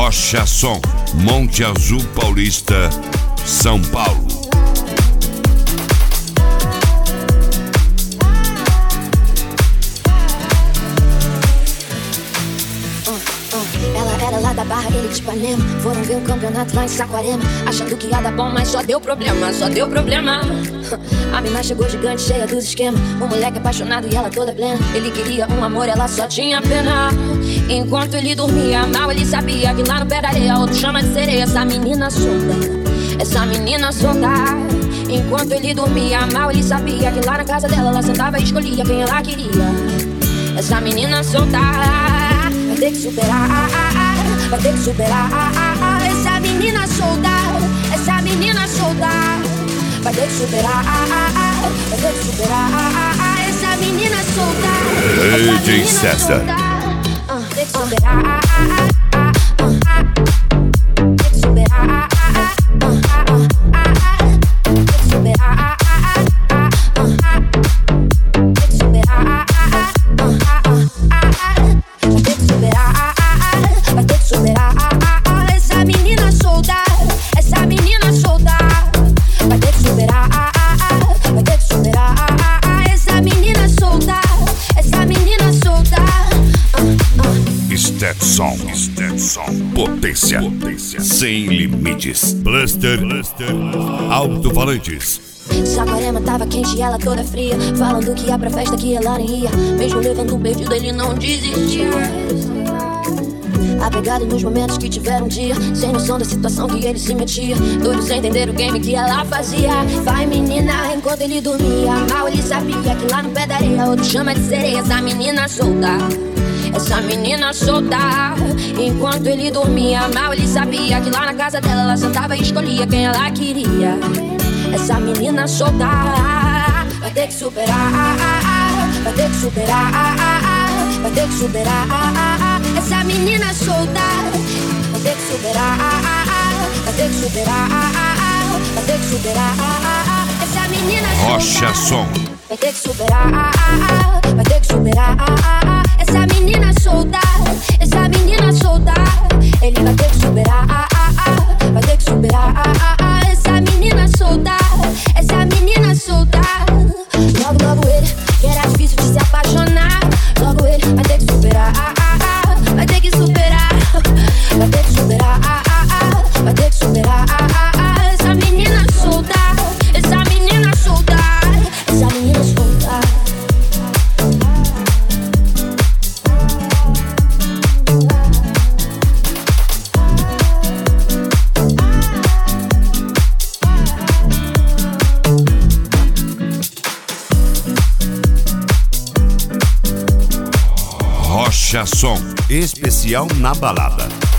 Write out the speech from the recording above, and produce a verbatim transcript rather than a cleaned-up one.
Rocha Som, Monte Azul Paulista, São Paulo. Ela era lá da Barra, ele de Ipanema. Foram ver um campeonato lá em Saquarema, achando que ia dar bom, mas só deu problema, só deu problema. A mina chegou gigante, cheia dos esquemas. O moleque apaixonado e ela toda plena. Ele queria um amor, ela só tinha pena. Enquanto ele dormia mal, ele sabia que lá no pé da areia outro chama de sereia. Essa menina solta, essa menina solta. Enquanto ele dormia mal, ele sabia que lá na casa dela ela sentava e escolhia quem ela queria. Essa menina solta vai ter que superar, vai ter que superar. Essa menina solta, essa menina solta vai ter que superar, vai ter que superar. Essa menina solta, D J César. Tem que superar, tem que superar, tem que superar, tem que superar, vai ter que superar, vai ter que superar. Essa menina solta, essa menina solta vai ter que superar, vai ter que superar. Essa menina solta, essa menina solta. Stetson, Stetson, potência, potência, sem limites. Blaster, Blaster, alto-falantes. Saquarema tava quente e ela toda fria, falando que ia pra festa que ela nem ia. Mesmo levando um perdido ele não desistia. Apegado nos momentos que tiveram um dia, sem noção da situação que ele se metia. Doido sem entender o game que ela fazia. Vai menina, enquanto ele dormia mal, ele sabia que lá no pé da areia outro chama de sereia. Essa menina solta, essa menina solta. Enquanto ele dormia mal, ele sabia que lá na casa dela ela sentava e escolhia quem ela queria. Essa menina solta vai ter que superar, vai ter que superar, vai ter que superar. Essa menina solta vai ter que superar, vai ter que superar, vai ter que superar. Essa menina solta Rocha Som vai ter que superar, vai ter que superar. Essa menina solta, essa menina solta, ele vai ter que superar, vai ter que superar. Essa menina solta, essa menina solta. Logo, logo ele, que era difícil de se apaixonar. Logo ele vai ter que superar, vai ter que superar, vai ter que superar, vai ter que superar. Essa menina solta, essa menina solta, essa menina solta. Rocha Som, especial na balada.